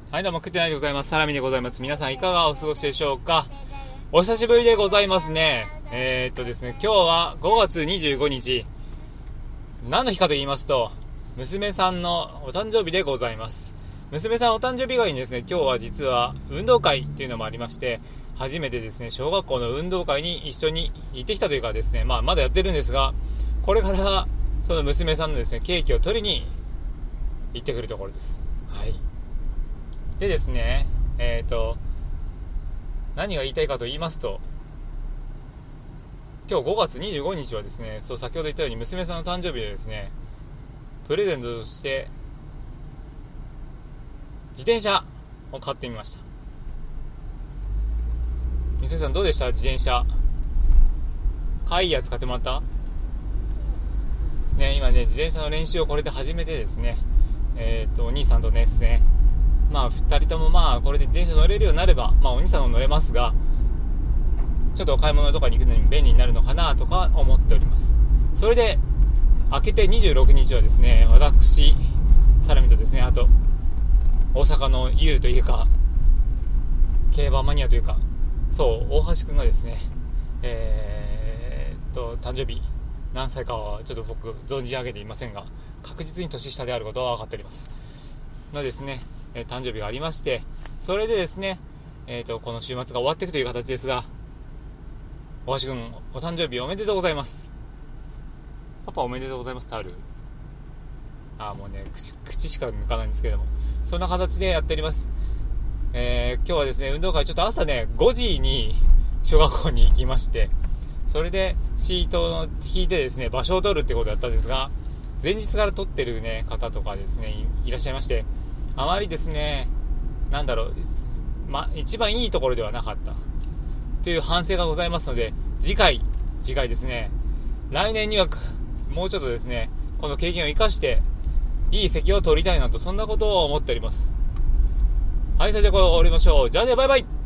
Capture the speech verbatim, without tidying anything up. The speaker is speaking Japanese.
はい、どうも、食ってないでございます。サラミでございます。皆さんいかがお過ごしでしょうか。お久しぶりでございますね。えー、っとですね、今日はごがつにじゅうごにち。何の日かと言いますと、娘さんのお誕生日でございます。娘さんお誕生日以外にですね、今日は実は運動会っていうのもありまして、初めてですね、小学校の運動会に一緒に行ってきたというかですね、まあまだやってるんですが、これからその娘さんのですね、ケーキを取りに行ってくるところです。はい。でですね、えーと、何が言いたいかと言いますと、今日ごがつにじゅうごにちはですね、そう先ほど言ったように娘さんの誕生日でですね、プレゼントとして自転車を買ってみました。娘さんどうでした？自転車。かわいいやつ買ってもらった？ね、今ね、自転車の練習をこれで始めてですね、えーと、お兄さんとねですね、まあふたりともまあこれで自転車乗れるようになれば、まあお兄さんも乗れますが、ちょっとお買い物とかに行くのに便利になるのかなとか思っております。それで明けてにじゅうろくにちはですね、私サラミとですね、あと大阪のユウというか競馬マニアというか、そう大橋くんがですね、えー、っと誕生日何歳かはちょっと僕存じ上げていませんが、確実に年下であることは分かっておりますのですね、えー、誕生日がありまして、それでですね、えー、とこの週末が終わっていくという形ですが、大橋くんお誕生日おめでとうございます。パパおめでとうございますってある？あーもうね 口, 口しか抜かないんですけども、そんな形でやっております。えー、今日はですね、運動会ちょっと朝ねごじに小学校に行きまして、それでシートを引いてですね場所を取るってことだったんですが、前日から取ってる、ね、方とかですね い, いらっしゃいまして、あまりですね、なんだろう、ま、一番いいところではなかったという反省がございますので、次回次回ですね、来年にはもうちょっとですね、この経験を生かしていい席を取りたいなと、そんなことを思っております。はい、それではこれ終わりましょう。じゃあね、バイバイ。